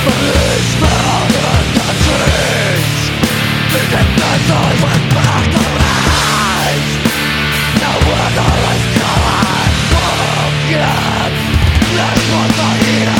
It's found in the trees. Beneath the soil with factories. No weather is coming again. This was the heat.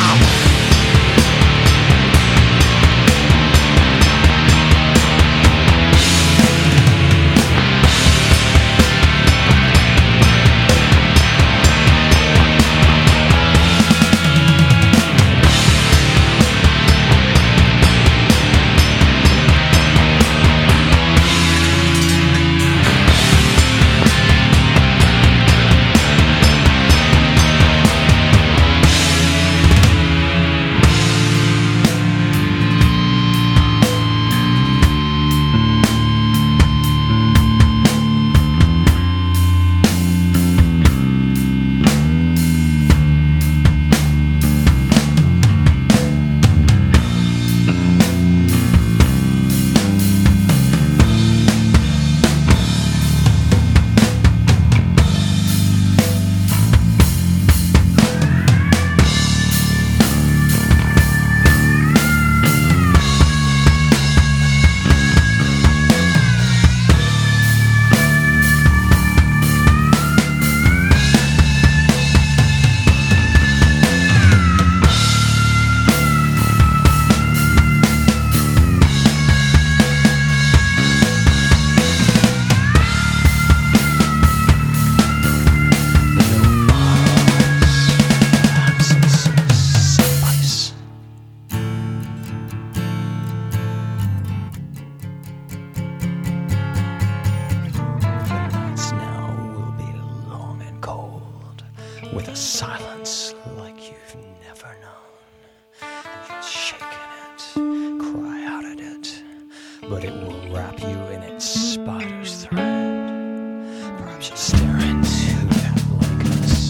With a silence like you've never known. And you'll shake in it, cry out at it, but it will wrap you in its spider's thread. Perhaps you'll stare into that blankness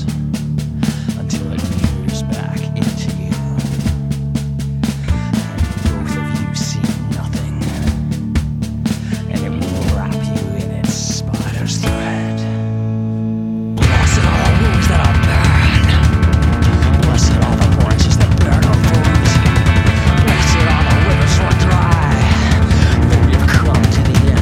until it peers back into you. And both of you see nothing, and it will wrap you in its spider's thread. Blessed are the wounds that are blessed are the branches that bear no fruit. Blessed are the rivers run dry. For you've come to the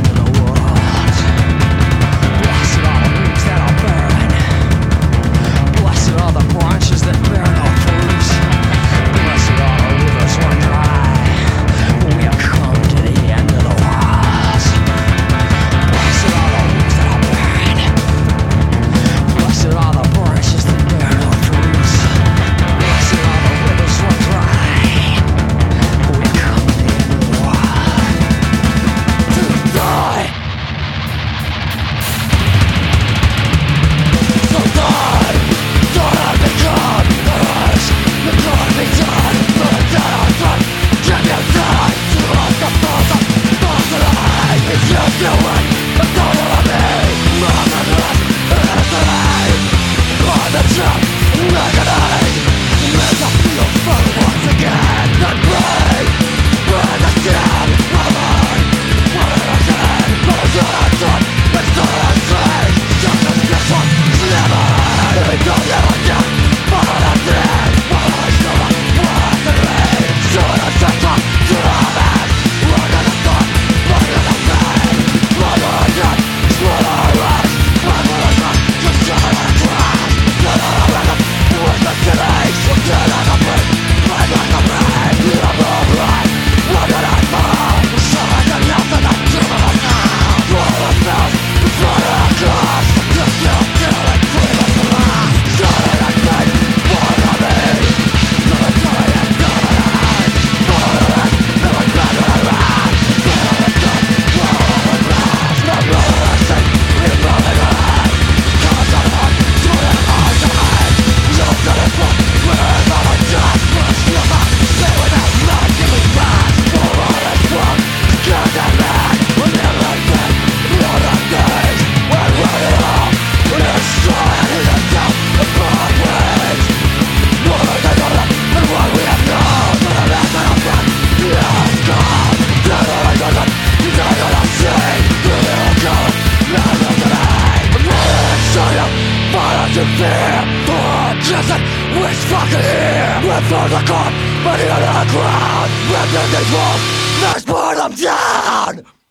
Rip through the corp, but in the ground. Rip in these walls, let's burn them down.